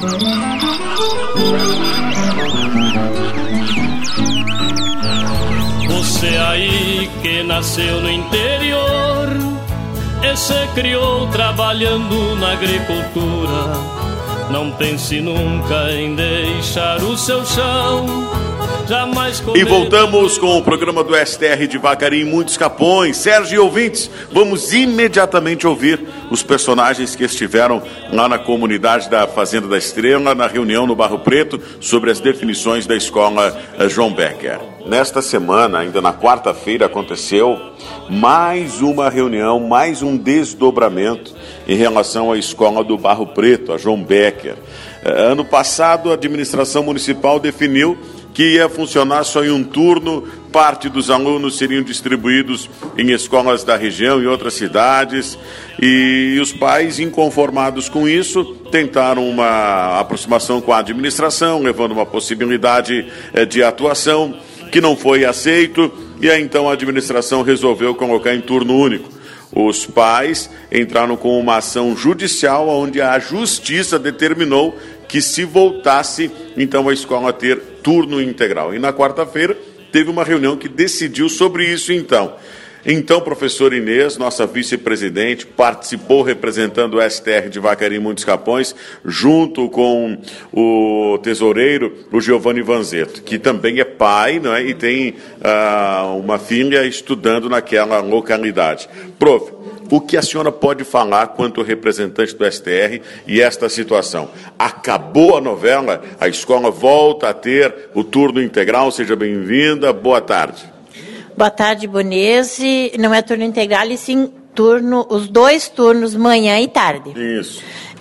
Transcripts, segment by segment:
Você aí que nasceu no interior e se criou trabalhando na agricultura, não pense nunca em deixar o seu chão. E voltamos com o programa do STR de Vacaria em Muitos Capões. Sérgio e ouvintes, vamos imediatamente ouvir os personagens que estiveram lá na comunidade da Fazenda da Estrela, na reunião no Barro Preto, sobre as definições da escola João Becker. Nesta semana, ainda na quarta-feira, aconteceu mais uma reunião, mais um desdobramento em relação à escola do Barro Preto, a João Becker. Ano passado, a administração municipal definiu que ia funcionar só em um turno, parte dos alunos seriam distribuídos em escolas da região e outras cidades, e os pais, inconformados com isso, tentaram uma aproximação com a administração, levando uma possibilidade de atuação, que não foi aceito, e aí então a administração resolveu colocar em turno único. Os pais entraram com uma ação judicial, onde a justiça determinou que se voltasse, então, a escola a ter turno integral. E na quarta-feira teve uma reunião que decidiu sobre isso, então. Então, professora Inês, nossa vice-presidente, participou representando o STR de Vacaria em Muitos Capões, junto com o tesoureiro, o Giovanni Vanzetto, que também é pai, não é? E tem uma filha estudando naquela localidade. Prof, o que a senhora pode falar quanto representante do STR e esta situação? Acabou a novela, a escola volta a ter o turno integral, seja bem-vinda, boa tarde. Boa tarde, Bonese. Não é turno integral, e sim turno, os dois turnos, manhã e tarde. Isso.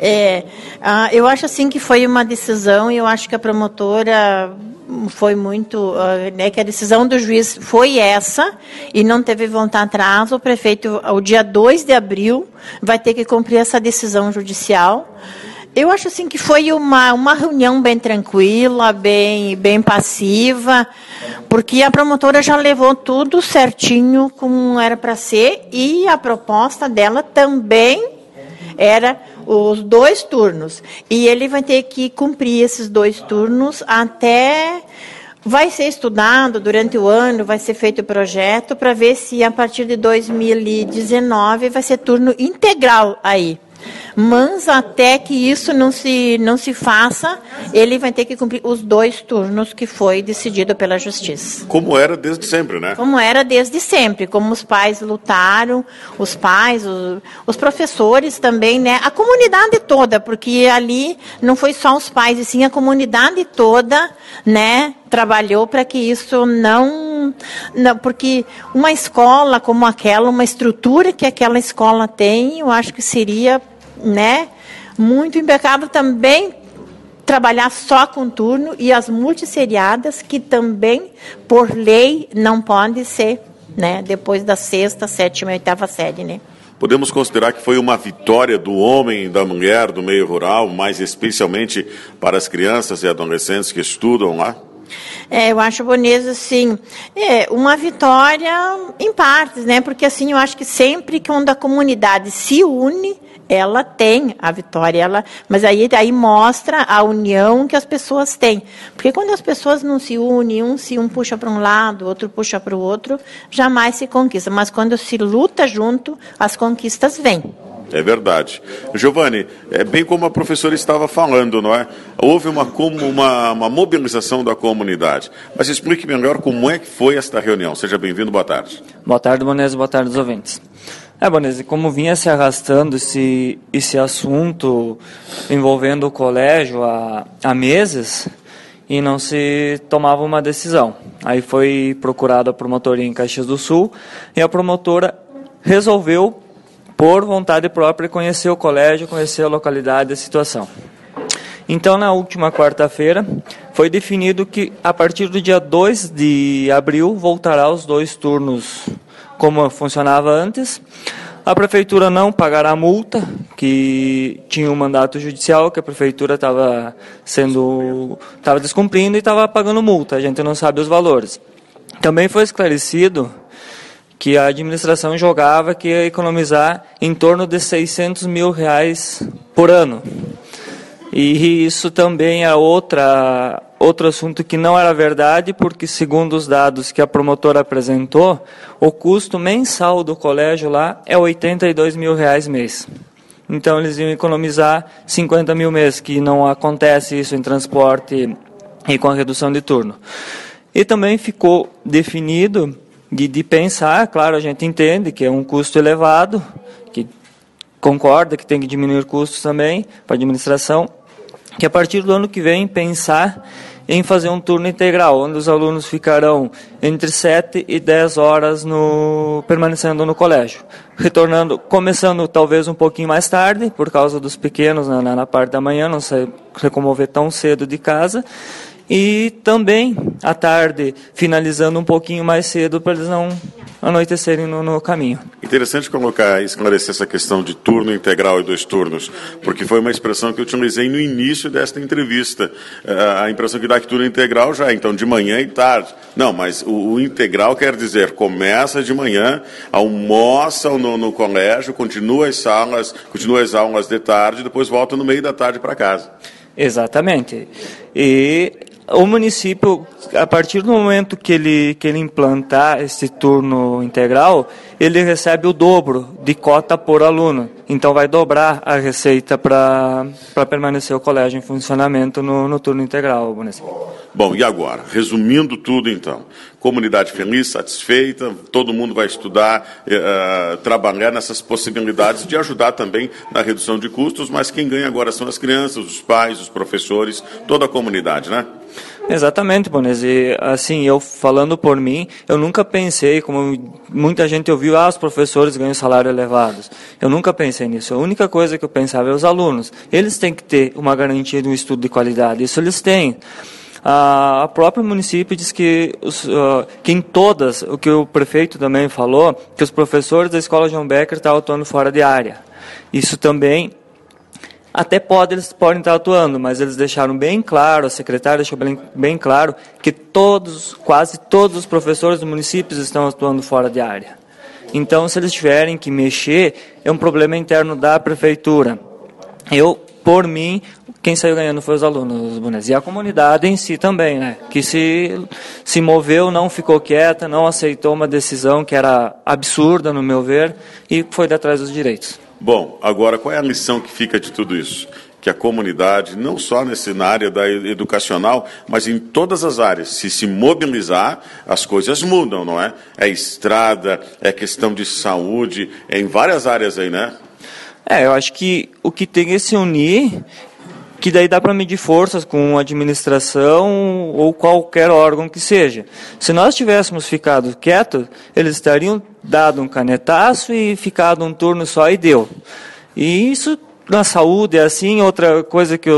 Eu acho assim que foi uma decisão, e eu acho que a promotora foi muito, que a decisão do juiz foi essa, e não teve volta atrás. O prefeito, o dia 2 de abril, vai ter que cumprir essa decisão judicial. Eu acho assim que foi uma reunião bem tranquila, bem passiva, porque a promotora já levou tudo certinho como era para ser, e a proposta dela também era os 2 turnos. E ele vai ter que cumprir esses 2 turnos até... Vai ser estudado durante o ano, vai ser feito o projeto para ver se a partir de 2019 vai ser turno integral aí. Mas até que isso não se faça, ele vai ter que cumprir os 2 turnos que foi decidido pela Justiça. Como era desde sempre, né? Como era desde sempre, como os pais lutaram, os pais, os professores também, né? A comunidade toda, porque ali não foi só os pais, e sim a comunidade toda, né? Trabalhou para que isso não, porque uma escola como aquela, uma estrutura que aquela escola tem, eu acho que seria, né, muito impecável também trabalhar só com turno, e as multisseriadas, que também, por lei, não pode ser, né, depois da 6ª, 7ª e 8ª série, né? Podemos considerar que foi uma vitória do homem e da mulher do meio rural, mais especialmente para as crianças e adolescentes que estudam lá? Eu acho, Bonesa, assim, uma vitória em partes, né? Porque, assim, eu acho que sempre que quando a comunidade se une, ela tem a vitória, mas aí mostra a união que as pessoas têm. Porque quando as pessoas não se unem, um puxa para um lado, outro puxa para o outro, jamais se conquista. Mas quando se luta junto, as conquistas vêm. É verdade. Giovanni, é bem como a professora estava falando, não é? Houve uma mobilização da comunidade. Mas explique melhor como é que foi esta reunião. Seja bem-vindo, boa tarde. Boa tarde, Bonese, boa tarde, os ouvintes. Bonese, como vinha se arrastando esse assunto envolvendo o colégio há meses, e não se tomava uma decisão. Aí foi procurada a promotoria em Caxias do Sul, e a promotora resolveu, por vontade própria, conhecer o colégio, conhecer a localidade e a situação. Então, na última quarta-feira, foi definido que, a partir do dia 2 de abril, voltará os 2 turnos como funcionava antes. A prefeitura não pagará a multa, que tinha um mandato judicial, que a prefeitura estava descumprindo e estava pagando multa. A gente não sabe os valores. Também foi esclarecido que a administração jogava que ia economizar em torno de R$600 mil por ano. E isso também é outro assunto que não era verdade, porque segundo os dados que a promotora apresentou, o custo mensal do colégio lá é R$ 82 mil mês. Então eles iam economizar 50 mil mês, que não acontece isso em transporte e com a redução de turno. E também ficou definido de pensar, claro, a gente entende que é um custo elevado, que concorda que tem que diminuir custos também para a administração, que a partir do ano que vem pensar em fazer um turno integral, onde os alunos ficarão entre 7 e 10 horas permanecendo no colégio, retornando, começando talvez um pouquinho mais tarde, por causa dos pequenos na parte da manhã, não se locomover tão cedo de casa, e também à tarde finalizando um pouquinho mais cedo para eles não anoitecerem no caminho. Interessante esclarecer essa questão de turno integral e 2 turnos, porque foi uma expressão que eu utilizei no início desta entrevista. A impressão que dá que turno integral já é, então, de manhã e tarde. Não, mas o integral quer dizer, começa de manhã, almoça no colégio, continua as aulas de tarde, depois volta no meio da tarde para casa. Exatamente. E o município, a partir do momento que ele implantar esse turno integral, ele recebe o dobro de cota por aluno. Então vai dobrar a receita para permanecer o colégio em funcionamento no turno integral, município. Bom, e agora? Resumindo tudo, então. Comunidade feliz, satisfeita, todo mundo vai estudar, trabalhar nessas possibilidades de ajudar também na redução de custos, mas quem ganha agora são as crianças, os pais, os professores, toda a comunidade, né? Exatamente, Bonese. Assim, eu falando por mim, eu nunca pensei, como muita gente ouviu, os professores ganham salário elevados. Eu nunca pensei nisso. A única coisa que eu pensava é os alunos. Eles têm que ter uma garantia de um estudo de qualidade. Isso eles têm. A própria município diz que em todas, o que o prefeito também falou, que os professores da escola João Becker estão atuando fora de área. Isso também, até eles podem estar atuando, mas eles deixaram bem claro, a secretária deixou bem claro, que quase todos os professores do município estão atuando fora de área. Então, se eles tiverem que mexer, é um problema interno da prefeitura. Por mim, quem saiu ganhando foi os alunos, Bonese. E a comunidade em si também, né? Que se moveu, não ficou quieta, não aceitou uma decisão que era absurda, no meu ver, e foi de atrás dos direitos. Bom, agora, qual é a lição que fica de tudo isso? Que a comunidade, não só na área da educacional, mas em todas as áreas, se mobilizar, as coisas mudam, não é? É estrada, é questão de saúde, é em várias áreas aí, né? Eu acho que o que tem que se unir, que daí dá para medir forças com a administração ou qualquer órgão que seja. Se nós tivéssemos ficado quietos, eles estariam dado um canetaço e ficado um turno só e deu. E isso na saúde é assim. Outra coisa que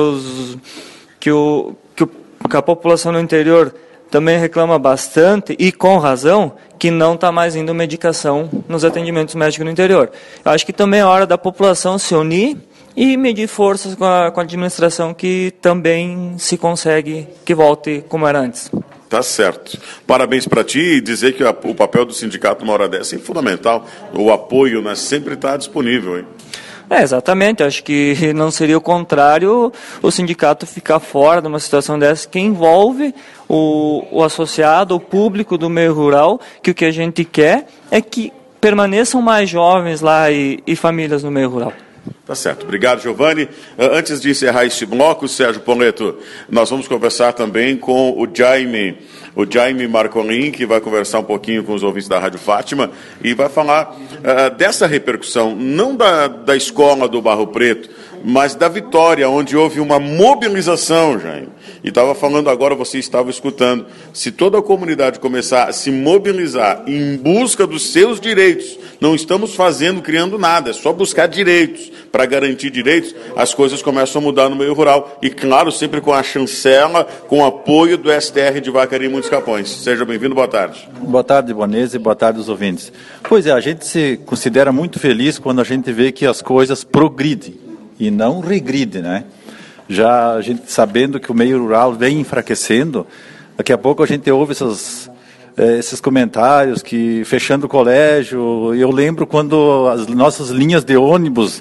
a população no interior também reclama bastante, e com razão, que não está mais indo medicação nos atendimentos médicos no interior. Eu acho que também é hora da população se unir e medir forças com a administração, que também se consegue que volte como era antes. Tá certo. Parabéns para ti, e dizer que o papel do sindicato numa hora dessa é fundamental. O apoio, né, sempre está disponível, hein? Exatamente. Acho que não seria o contrário o sindicato ficar fora de uma situação dessa, que envolve o associado, o público do meio rural, que o que a gente quer é que permaneçam mais jovens lá e famílias no meio rural. Tá certo. Obrigado, Giovanni. Antes de encerrar este bloco, Sérgio Poleto, nós vamos conversar também com o Jaime Marcolin, que vai conversar um pouquinho com os ouvintes da Rádio Fátima e vai falar dessa repercussão, não da escola do Barro Preto, mas da Vitória, onde houve uma mobilização, Jaime. E estava falando agora, você estava escutando, se toda a comunidade começar a se mobilizar em busca dos seus direitos, não estamos criando nada, é só buscar direitos. Para garantir direitos, as coisas começam a mudar no meio rural. E, claro, sempre com a chancela, com o apoio do STR de Vacaria e Muitos Capões. Seja bem-vindo, boa tarde. Boa tarde, Bonese, e boa tarde aos ouvintes. Pois é, a gente se considera muito feliz quando a gente vê que as coisas progridem e não regridem, né? Já a gente sabendo que o meio rural vem enfraquecendo, daqui a pouco a gente ouve esses comentários que fechando o colégio. Eu lembro quando as nossas linhas de ônibus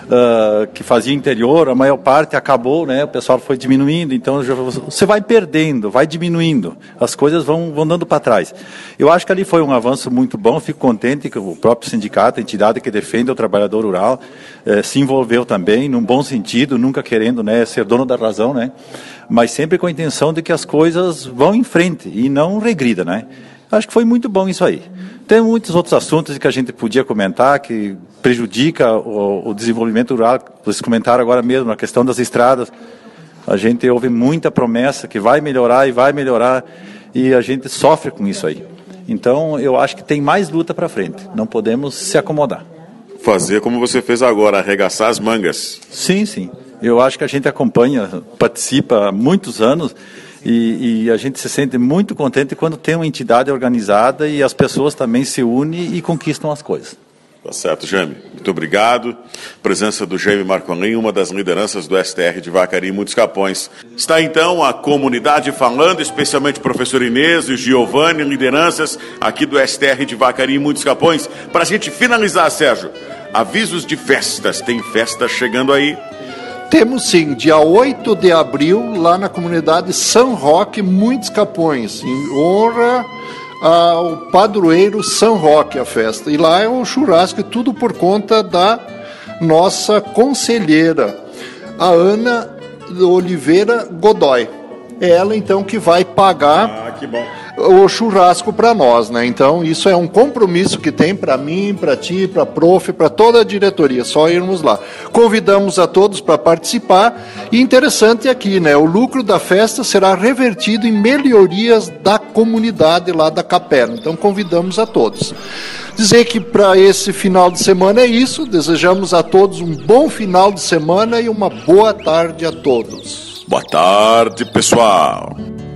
que fazia interior, a maior parte acabou, né? O pessoal foi diminuindo, então você vai perdendo, vai diminuindo, as coisas vão dando para trás. Eu acho que ali foi um avanço muito bom, fico contente que o próprio sindicato, a entidade que defende o trabalhador rural, se envolveu também, num bom sentido, nunca querendo, né, ser dono da razão, né? Mas sempre com a intenção de que as coisas vão em frente e não regrida, né? Acho que foi muito bom isso aí. Tem muitos outros assuntos que a gente podia comentar, que prejudica o desenvolvimento rural. Vocês comentaram agora mesmo, na questão das estradas. A gente ouve muita promessa que vai melhorar, e a gente sofre com isso aí. Então, eu acho que tem mais luta para frente. Não podemos se acomodar. Fazer como você fez agora, arregaçar as mangas. Sim, sim. Eu acho que a gente acompanha, participa há muitos anos, e a gente se sente muito contente quando tem uma entidade organizada e as pessoas também se unem e conquistam as coisas. Tá certo, Jaime. Muito obrigado. Presença do Jaime Marcolin, uma das lideranças do STR de Vacaria e Muitos Capões. Está então a comunidade falando, especialmente o professor Inês e o Giovanni, lideranças aqui do STR de Vacaria e Muitos Capões. Para a gente finalizar, Sérgio, avisos de festas. Tem festa chegando aí? Temos sim, dia 8 de abril, lá na comunidade São Roque, Muitos Capões, em honra ao padroeiro São Roque, a festa. E lá é o churrasco, e tudo por conta da nossa conselheira, a Ana Oliveira Godoy. É ela, então, que vai pagar o churrasco para nós, né? Então, isso é um compromisso que tem para mim, para ti, para a prof, para toda a diretoria, só irmos lá. Convidamos a todos para participar, e interessante aqui, né? O lucro da festa será revertido em melhorias da comunidade lá da Capela. Então, convidamos a todos. Dizer que para esse final de semana é isso, desejamos a todos um bom final de semana e uma boa tarde a todos. Boa tarde, pessoal.